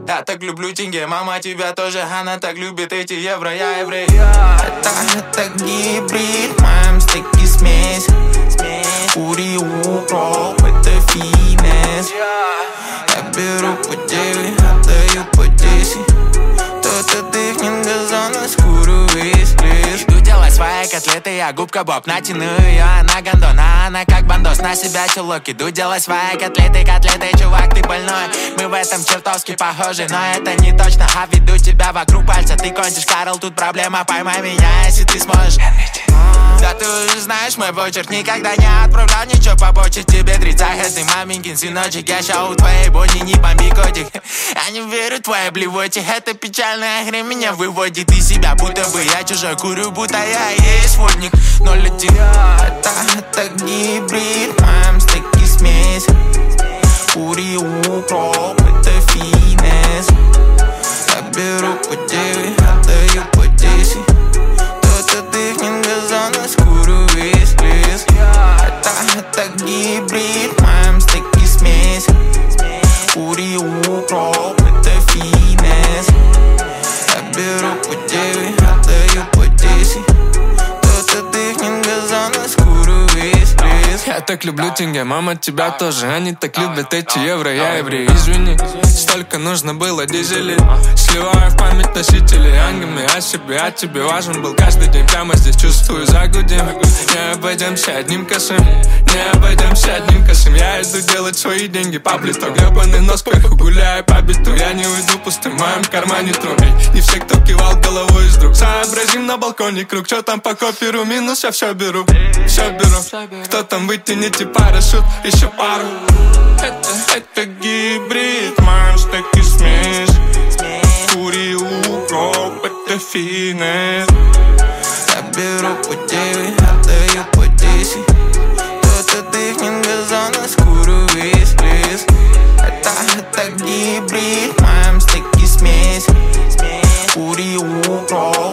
Я так люблю деньги, мама тебя тоже, она так любит эти евро, я еврей. Это гибрид, в моем стеке смесь. Кури укроп, это финес. Я беру по 9, отдаю по 10. Кто-то дыхнет газон, а скоро весь лес. Иду делать свои котлеты, я губка Боб. Натяну ее, она гондона, она как бандос. На себя чулок, иду делать свои котлеты. Чувак, ты больной, мы в этом чертовски похожи. Но это не точно, а веду тебя вокруг пальца. Ты кончишь, Карл, тут проблема, поймай меня, если ты сможешь. Да ты уже знаешь мой почерк, никогда не отправлял ничего по почте. Тебе 30, ты маменькин сыночек, я ща у твоей бони, не бомби котик. Я не верю в твои блевоте, это печальная хрень меня выводит из себя. Будто бы я чужой, курю, будто я и есть водник. 0-1. Это гибрид, в моем стеке смесь. Кури укроп, это финес. Я беру по 9, отдаю по 10. Кто-то дыхнет газон, а скоро весь лес. Это гибрид, в моем стеке смесь. Кури укроп, это финес. Я беру по 9, отдаю по 10. Кто-то дыхнет газон, а скоро весь лес. Я так люблю деньги, мама тебя тоже. Они так любят эти евро, я еврей. Извини, столько нужно было дизелей. Сливаю в память носители ангами о себе, о тебе важен был каждый день. Прямо здесь чувствую, загудим. Не обойдемся одним косым, не обойдемся одним косым. Я иду делать свои деньги по блисту. Гребаный нос кверху, гуляю по биту. Я не уйду пустым, в моем кармане труп. Не все, кто кивал головой из рук. Сообразим на балконе круг, что там по коперу минус, я все беру. Все беру, кто там вытяните парашют, еще пару. Это гибрид, в моем стеке смесь. Кури укроп, это финес. Я беру по 9, отдаю по 10. Кто-то дыхнет газон, а скоро весь лес. Это гибрид, в моем стеке смесь. Кури укроп.